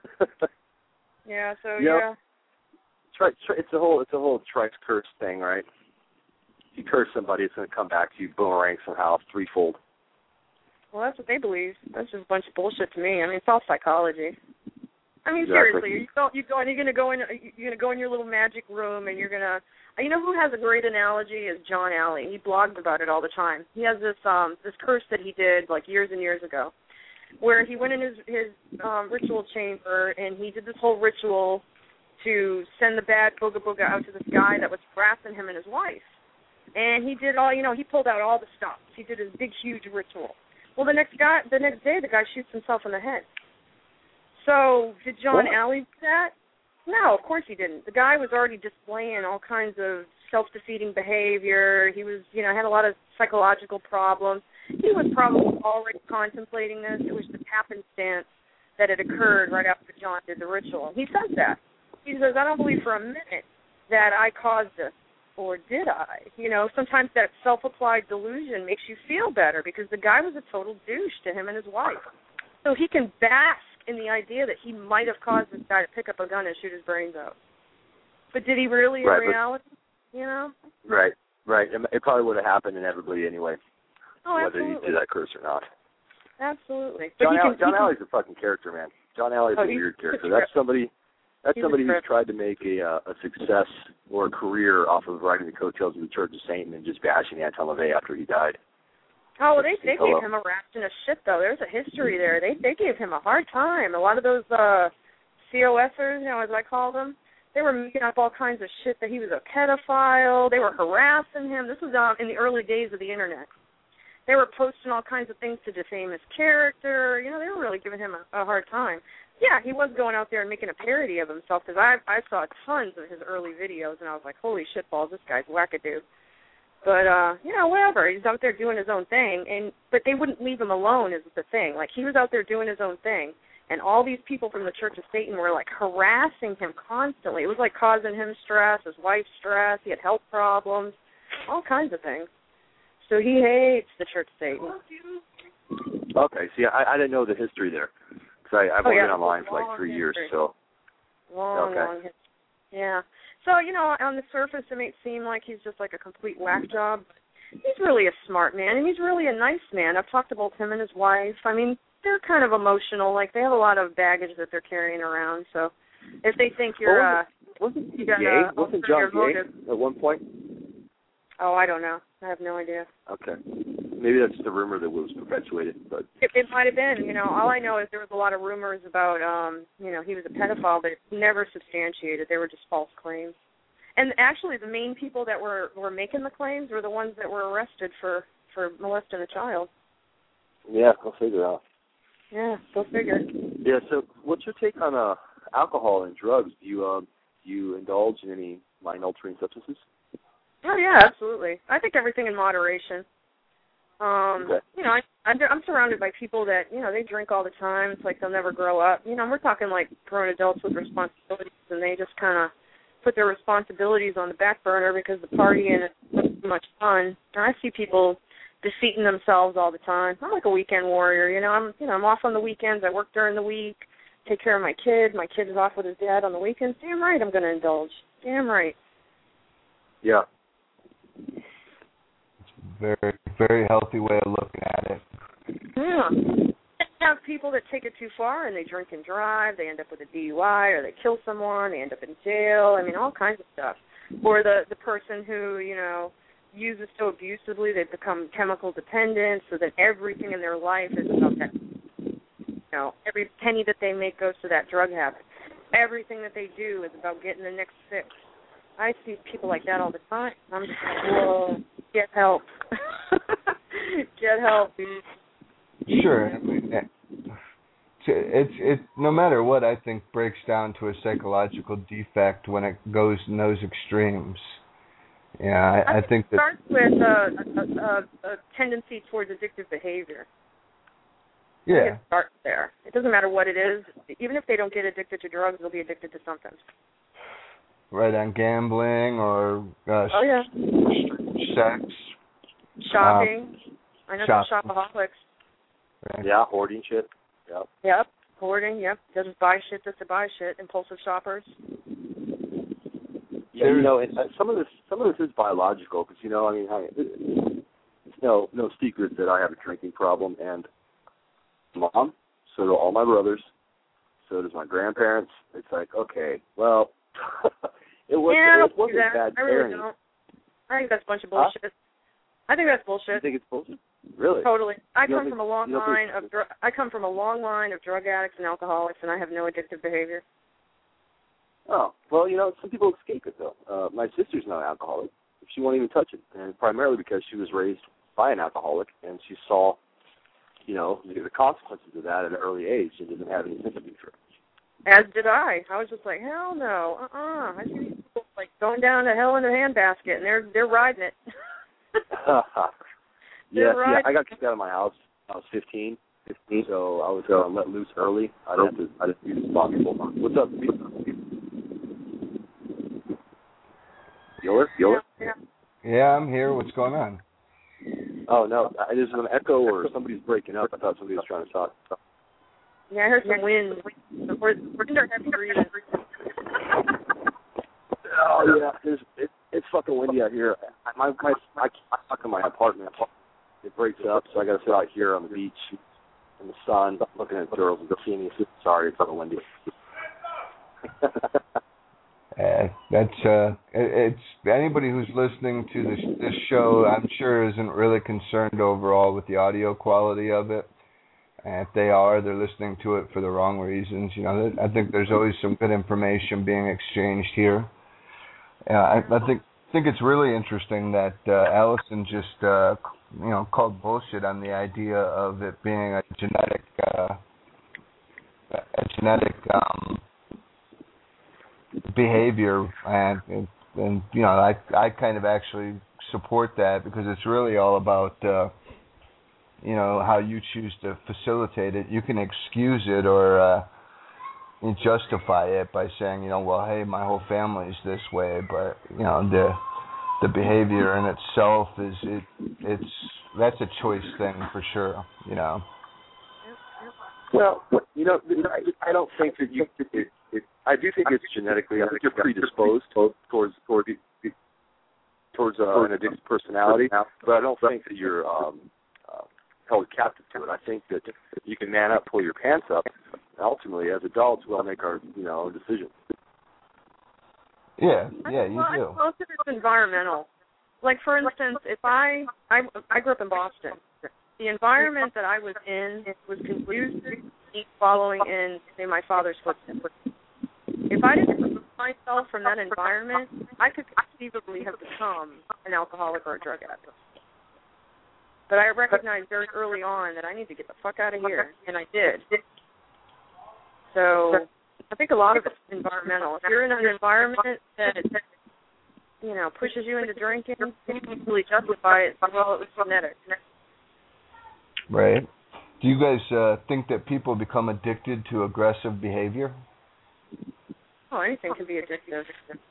Yeah. So yeah. It's a whole Trice curse thing, right? If you curse somebody, it's going to come back to you, boomerang somehow, threefold. Well, that's what they believe. That's just a bunch of bullshit to me. I mean, it's all psychology. I mean, Exactly. seriously, you're going to go in your little magic room, and you're gonna. You know who has a great analogy is John Alley. He blogs about it all the time. He has this curse that he did like years and years ago, where he went in his ritual chamber and he did this whole ritual to send the bad booga booga out to this guy that was harassing him and his wife. And he did all, he pulled out all the stops. He did his big, huge ritual. Well, the next day, the guy shoots himself in the head. So did John Alley do that? No, of course he didn't. The guy was already displaying all kinds of self-defeating behavior. He was, had a lot of psychological problems. He was probably already contemplating this. It was just happenstance that it occurred right after John did the ritual. He says that. He says, I don't believe for a minute that I caused this, or did I? Sometimes that self-applied delusion makes you feel better because the guy was a total douche to him and his wife. So he can bask in the idea that he might have caused this guy to pick up a gun and shoot his brains out. But did he really in reality? Right. It probably would have happened inevitably anyway. Oh, whether absolutely. you do that curse or not. Absolutely. John Alley's a fucking character, man. John Alley's a weird character. That's somebody who's tried to make a success or a career off of riding the coattails of the Church of Satan and just bashing Anton LaVey after he died. Oh, well, they gave him a ration of shit, though. There's a history there. They gave him a hard time. A lot of those COSers, as I call them, they were making up all kinds of shit that he was a pedophile. They were harassing him. This was in the early days of the Internet. They were posting all kinds of things to defame his character. They were really giving him a hard time. Yeah, he was going out there and making a parody of himself because I saw tons of his early videos, and I was like, holy shitballs, this guy's wackadoo. But, whatever. He's out there doing his own thing, but they wouldn't leave him alone is the thing. Like, he was out there doing his own thing, and all these people from the Church of Satan were, like, harassing him constantly. It was, like, causing him stress, his wife stress. He had health problems, all kinds of things. So he hates the Church of Satan. Okay, see, I didn't know the history there. Because I've only been online for like 3 years, so. Long history. Yeah. So, on the surface it may seem like he's just like a complete whack job. He's really a smart man, and he's really a nice man. I've talked to both him and his wife. I mean, they're kind of emotional. Like, they have a lot of baggage that they're carrying around. So if they think you're wasn't he gay? Wasn't John gay at one point? Oh, I don't know. I have no idea. Okay. Maybe that's the rumor that was perpetuated, but it might have been. All I know is there was a lot of rumors about, he was a pedophile, but never substantiated. They were just false claims. And actually, the main people that were making the claims were the ones that were arrested for molesting a child. Yeah, go figure out. Yeah, go figure. Yeah. So, what's your take on alcohol and drugs? Do you indulge in any mind-altering substances? Oh yeah, absolutely. I think everything in moderation. Okay. I'm surrounded by people that, they drink all the time. It's like they'll never grow up. We're talking like grown adults with responsibilities, and they just kind of put their responsibilities on the back burner because the partying is too much fun. And I see people defeating themselves all the time. I'm like a weekend warrior. I'm off on the weekends. I work during the week, take care of my kid. My kid is off with his dad on the weekends. Damn right I'm going to indulge. Damn right. Yeah. Very, very healthy way of looking at it. Yeah. You have people that take it too far and they drink and drive. They end up with a DUI or they kill someone. They end up in jail. I mean, all kinds of stuff. Or the person who, uses so abusively they become chemical dependent, so that everything in their life is about that. Every penny that they make goes to that drug habit. Everything that they do is about getting the next fix. I see people like that all the time. I'm just like, whoa, get help. Get help, dude. Sure. I mean, it's no matter what, I think breaks down to a psychological defect when it goes in those extremes. Yeah, I think that it starts with a tendency towards addictive behavior. Yeah. It starts there. It doesn't matter what it is. Even if they don't get addicted to drugs, they'll be addicted to something. right on gambling or sex. Shopping. I know some shopaholics. Right. Yeah, hoarding shit. Yep. Hoarding, yep. Doesn't buy shit just to buy shit. Impulsive shoppers. Yeah, and some of this is biological because it's no secret that I have a drinking problem, and Mom, so do all my brothers, so does my grandparents. It's like, okay, well, it wasn't bad I really don't. I think that's a bunch of bullshit. Huh? I think that's bullshit. You think it's bullshit? Really? Totally. I come from a long line of drug addicts and alcoholics, and I have no addictive behavior. Oh, well, some people escape it, though. My sister's not an alcoholic. She won't even touch it, and primarily because she was raised by an alcoholic, and she saw, the consequences of that at an early age and didn't have any sympathy for it. As did I. I was just like, hell no, I see these people, like, going down to hell in a handbasket, and they're riding it. Yeah, I got kicked out of my house. I was 15, so I was let loose early. I didn't be responsible. What's up, Steve? Bueller? Yeah, I'm here. What's going on? Oh, no. There's an echo or somebody's breaking up. I thought somebody was trying to talk. Yeah, I heard some wind. We're under heavy breathing. Oh, yeah. It's fucking windy out here. I stuck in my apartment. It breaks up, so I got to sit out here on the beach in the sun, looking at girls and bikinis. Sorry, it's fucking windy. It's anybody who's listening to this show, I'm sure, isn't really concerned overall with the audio quality of it. And if they are, they're listening to it for the wrong reasons. I think there's always some good information being exchanged here. I think it's really interesting that Allison just called bullshit on the idea of it being a genetic behavior, and I kind of actually support that because it's really all about how you choose to facilitate it. You can excuse it or justify it by saying, well, hey, my whole family's this way, but the behavior in itself that's a choice thing for sure. Well, I don't think that you. I do think it's genetically. I think you're predisposed towards an addictive personality, but I don't think that you're held captive to it. I think that you can man up, pull your pants up. Ultimately, as adults, we'll make our decisions. Yeah, you do. Most of it's environmental. Like, for instance, if I grew up in Boston. The environment that I was in was conducive to me following in, say, my father's footsteps. If I didn't remove myself from that environment, I could conceivably have become an alcoholic or a drug addict. But I recognized very early on that I need to get the fuck out of here, and I did. So I think a lot of it's environmental. If you're in an environment that pushes you into drinking, you can easily justify it. Well, it was genetic. Right. Do you guys think that people become addicted to aggressive behavior? Oh, anything can be addictive.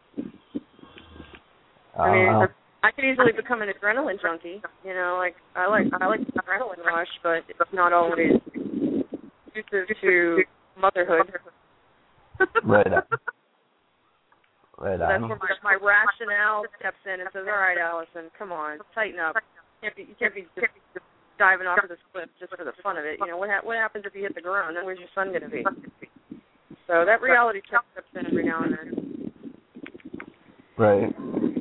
I mean, I could easily become an adrenaline junkie. I like the adrenaline rush, but it's not always conducive to motherhood. Right on. Right on. That's where my rationale steps in and says, "All right, Allison, come on, tighten up. You can't be just diving off of this cliff just for the fun of it. What happens if you hit the ground? Then where's your son going to be?" So that reality check steps in every now and then. Right.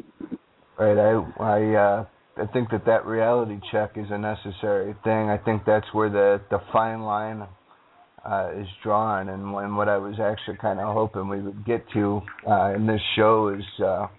I think that reality check is a necessary thing. I think that's where the fine line is drawn, and what I was actually kind of hoping we would get to in this show is,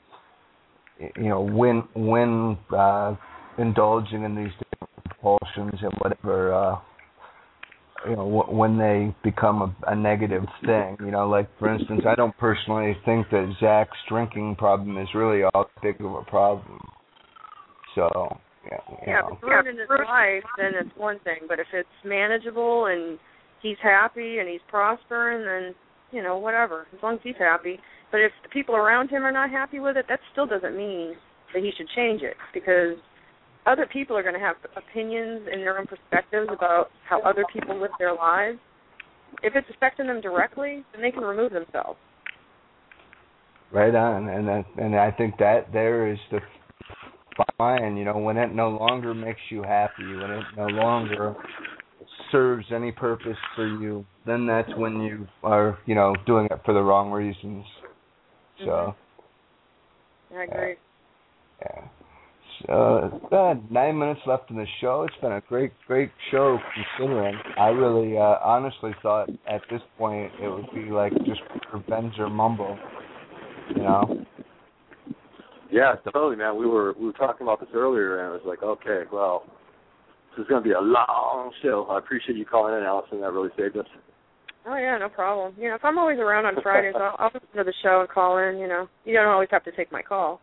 when indulging in these different compulsions and whatever, when they become a negative thing. Like, for instance, I don't personally think that Zach's drinking problem is really all that big of a problem. So, if it's ruining his life, then it's one thing. But if it's manageable and he's happy and he's prospering, then, whatever. As long as he's happy. But if the people around him are not happy with it, that still doesn't mean that he should change it, because other people are going to have opinions and their own perspectives about how other people live their lives. If it's affecting them directly, then they can remove themselves. Right on, and I think that there is the fine. You know, when it no longer makes you happy, when it no longer serves any purpose for you, then that's when you are, you know, doing it for the wrong reasons. So, I agree. Yeah. So, 9 minutes left in the show. It's been a great show considering. I really honestly thought at this point it would be like just revenge or mumble, you know? Yeah, totally, man. We were talking about this earlier, and I was like, okay, well, this is going to be a long show. I appreciate you calling in, Allison. That really saved us. Oh, yeah, no problem. You know, if I'm always around on Fridays, I'll listen to the show and call in, you know. You don't always have to take my call.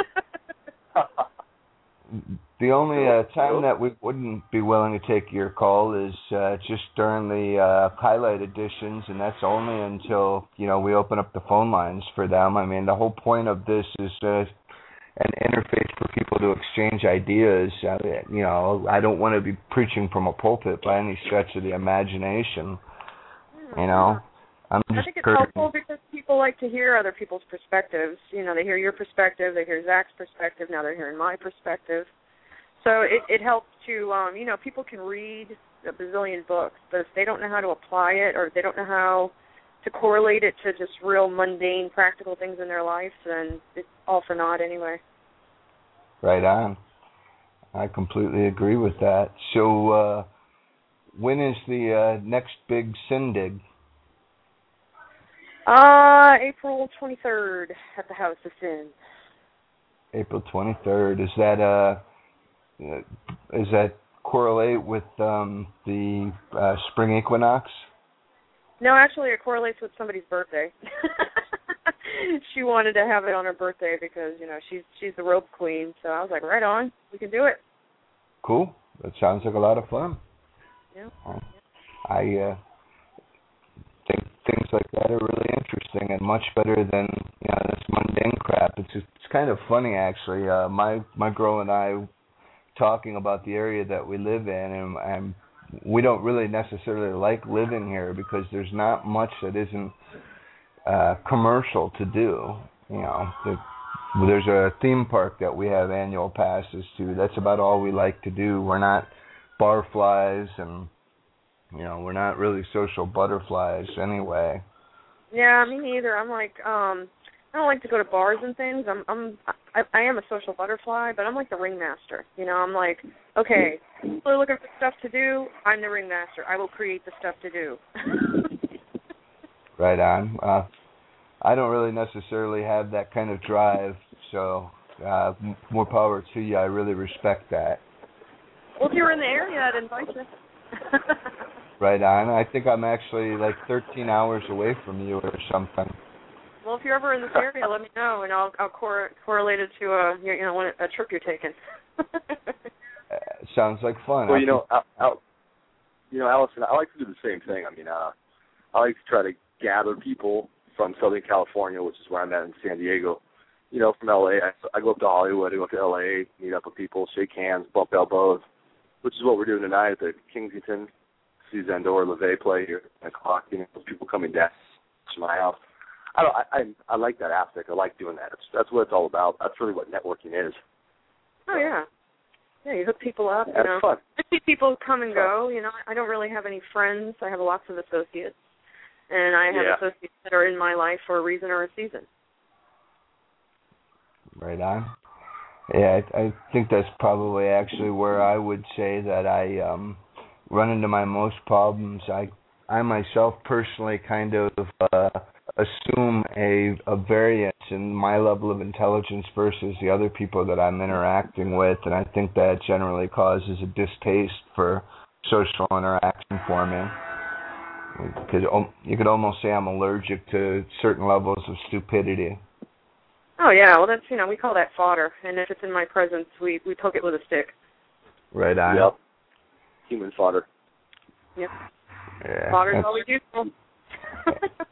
The only time that we wouldn't be willing to take your call is just during the highlight editions, and that's only until, you know, we open up the phone lines for them. I mean, the whole point of this is an interface for people to exchange ideas. You know, I don't want to be preaching from a pulpit by any stretch of the imagination. You know, I think it's helpful because people like to hear other people's perspectives. You know, they hear your perspective, they hear Zach's perspective, now they're hearing my perspective. So it helps to, you know, people can read a bazillion books, but if they don't know how to apply it or they don't know how to correlate it to just real mundane, practical things in their life, then it's all for naught anyway. Right on. I completely agree with that. So, when is the next big Syndig? April 23rd at the House of Sin. April 23rd. Is that correlate with the spring equinox? No, actually, it correlates with somebody's birthday. She wanted to have it on her birthday because, you know, she's the rope queen. So I was like, right on, we can do it. Cool. That sounds like a lot of fun. Yeah. I think things like that are really interesting and much better than, you know, this mundane crap. It's kind of funny, actually. My girl and I talking about the area that we live in, and we don't really necessarily like living here because there's not much that isn't commercial to do. You know, there's a theme park that we have annual passes to. That's about all we like to do. We're not barflies, and you know, we're not really social butterflies anyway. Yeah, me neither. I'm like, I don't like to go to bars and things. I am a social butterfly, but I'm like the ringmaster. You know, I'm like, okay, people are looking for stuff to do. I'm the ringmaster. I will create the stuff to do. Right on. I don't really necessarily have that kind of drive, so more power to you. I really respect that. Well, if you were in the area, I'd invite you. Right on. I think I'm actually like 13 hours away from you or something. Well, if you're ever in this area, let me know, and I'll correlate it to a trip you're taking. Sounds like fun. Well, Allison, I like to do the same thing. I mean, I like to try to gather people from Southern California, which is where I'm at in San Diego. You know, from L.A., I go up to Hollywood, I go up to L.A., meet up with people, shake hands, bump elbows, which is what we're doing tonight at the Kensington. See Zandor LaVey play here at 10 o'clock. You know, people coming down to my house. I like that aspect. I like doing that. That's what it's all about. That's really what networking is. Oh, yeah. Yeah, you hook people up, you know. Fun. I see people come and go, you know. I don't really have any friends. I have lots of associates. And I have associates that are in my life for a reason or a season. Right on. Yeah, I think that's probably actually where I would say that I run into my most problems. I myself personally kind of assume a variance in my level of intelligence versus the other people that I'm interacting with, and I think that generally causes a distaste for social interaction for me. Because you could almost say I'm allergic to certain levels of stupidity. Oh, yeah. Well, that's, you know, we call that fodder. And if it's in my presence, we poke it with a stick. Right on. Yep. Human fodder. Yep. Yeah, Fodder's always useful.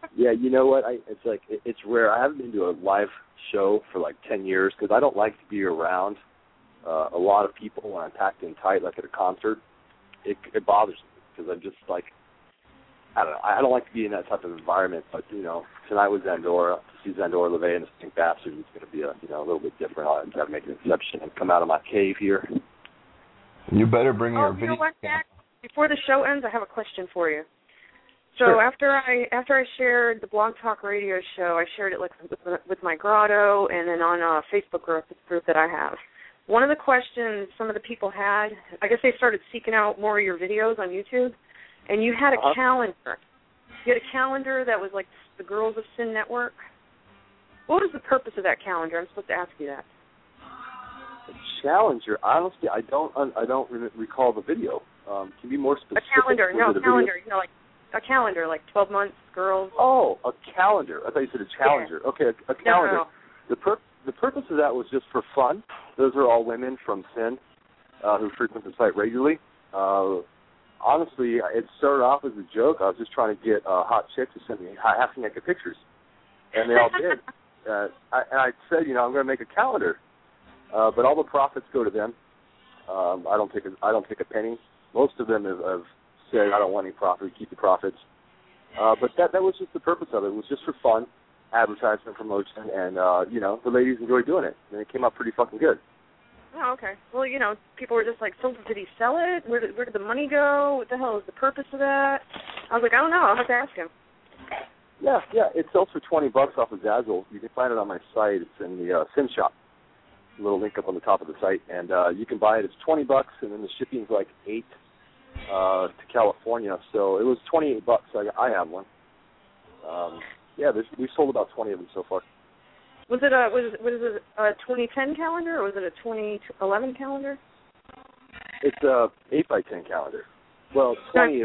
Yeah, you know what? It's rare. I haven't been to a live show for like 10 years because I don't like to be around a lot of people when I'm packed in tight, like at a concert. It bothers me because I'm just like, I don't know. I don't like to be in that type of environment. But tonight with Zandora, to see Zandora LeVay and the Stink Bastard is going to be a little bit different. I've got to make an exception and come out of my cave here. You better bring your video. You know what, Jack? Before the show ends, I have a question for you. So sure. after I shared the Blog Talk Radio show, I shared it with my grotto and then on a Facebook group that I have. One of the questions some of the people had, I guess they started seeking out more of your videos on YouTube, and you had a calendar. You had a calendar that was like the Girls of Sin Network. What was the purpose of that calendar? I'm supposed to ask you that. A Challenger. Honestly, I don't recall the video. Can you be more specific? A calendar. No, calendar. Like a calendar, like 12 months, girls. Oh, a calendar. I thought you said a Challenger. Yeah. Okay, a calendar. No. The purpose of that was just for fun. Those are all women from Sin who frequent the site regularly. Honestly, it started off as a joke. I was just trying to get hot chicks to send me half-naked pictures, and they all did. I said, I'm going to make a calendar, but all the profits go to them. I don't take a penny. Most of them have said, I don't want any profit. Keep the profits. But that was just the purpose of it. It was just for fun, advertisement, promotion, and the ladies enjoyed doing it, and it came out pretty fucking good. Oh, okay. Well, people were just like, so did he sell it? Where did the money go? What the hell is the purpose of that? I was like, I don't know. I'll have to ask him. Yeah. It sells for $20 off of Zazzle. You can find it on my site. It's in the Sim Shop. A little link up on the top of the site, and you can buy it. It's $20, and then the shipping's like $8 to California. So it was $28. I have one. We've sold about 20 of them so far. Was it a 2010 calendar or was it a 2011 calendar? It's a 8x10 calendar. Well, 20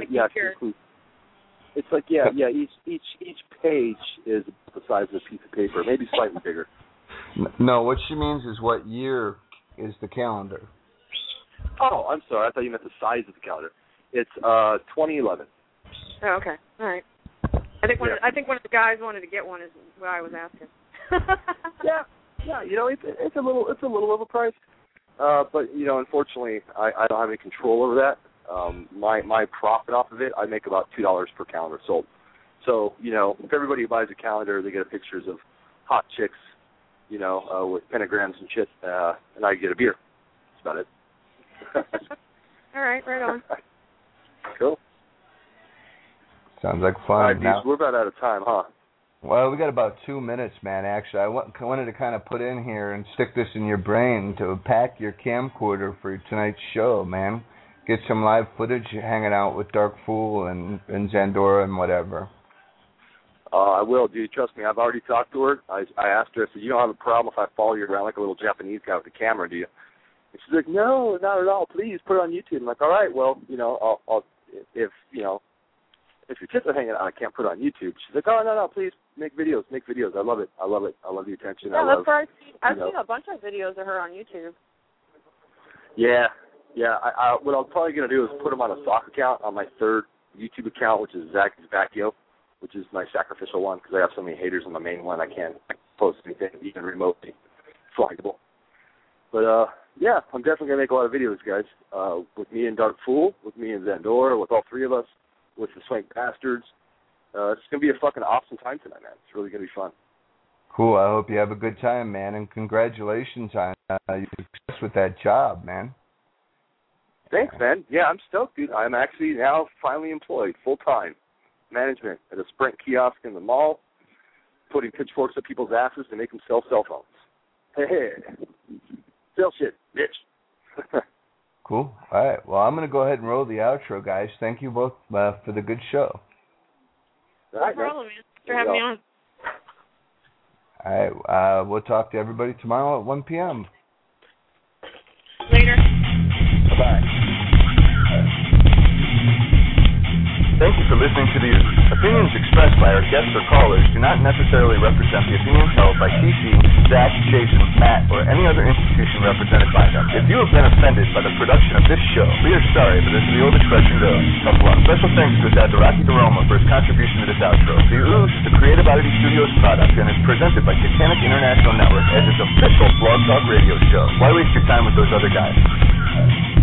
it's like each page is the size of a piece of paper, maybe slightly bigger. No, what she means is what year is the calendar. Oh, I'm sorry. I thought you meant the size of the calendar. It's 2011. Oh, okay. All right. I think one of the guys wanted to get one is what I was asking. yeah. It's a little overpriced, but unfortunately, I don't have any control over that. My profit off of it, I make about $2 per calendar sold. So if everybody buys a calendar, they get pictures of hot chicks, with pentagrams and shit, and I get a beer. That's about it. All right, right on. Cool. Sounds like fun. All right, dudes, we're about out of time, huh? Well, we got about 2 minutes, man, actually. I wanted to kind of put in here and stick this in your brain to pack your camcorder for tonight's show, man. Get some live footage hanging out with Dark Fool and Zandora and whatever. I will, dude. Trust me, I've already talked to her. I asked her, I said, you don't have a problem if I follow you around like a little Japanese guy with a camera, do you? And she's like, no, not at all. Please put it on YouTube. I'm like, all right, well, I'll if your tits are hanging out, I can't put it on YouTube. She's like, oh, no, please make videos. I love it. I love the attention. Yeah, that's right. I've seen a bunch of videos of her on YouTube. Yeah. What I'm probably going to do is put them on a stock account, on my third YouTube account, which is Zach Vacchio, which is my sacrificial one because I have so many haters on my main one. I can't post anything even remotely flaggable. But, I'm definitely going to make a lot of videos, guys, with me and Dark Fool, with me and Zandora, with all three of us, with the Swank Bastards. It's going to be a fucking awesome time tonight, man. It's really going to be fun. Cool. I hope you have a good time, man, and congratulations on your success with that job, man. Thanks, man. Yeah, I'm stoked, dude. I'm actually now finally employed full-time management at a Sprint kiosk in the mall, putting pitchforks up people's asses to make them sell cell phones. Hey. Sell shit, bitch. Cool. All right. Well, I'm going to go ahead and roll the outro, guys. Thank you both for the good show. No problem, man. Thanks for having me on. All right. We'll talk to everybody tomorrow at 1 p.m. Later. Bye-bye. Thank you for listening to The Ooze. Opinions expressed by our guests or callers do not necessarily represent the opinions held by TC, Zach, Jason, Matt, or any other institution represented by them. If you have been offended by the production of this show, we are sorry, but as the old expression goes, tough luck. Special thanks goes out to Rocky DeRoma for his contribution to this outro. The Ooze is a Creative Oddity Studios product and is presented by Titanic International Network as its official Blog Talk radio show. Why waste your time with those other guys?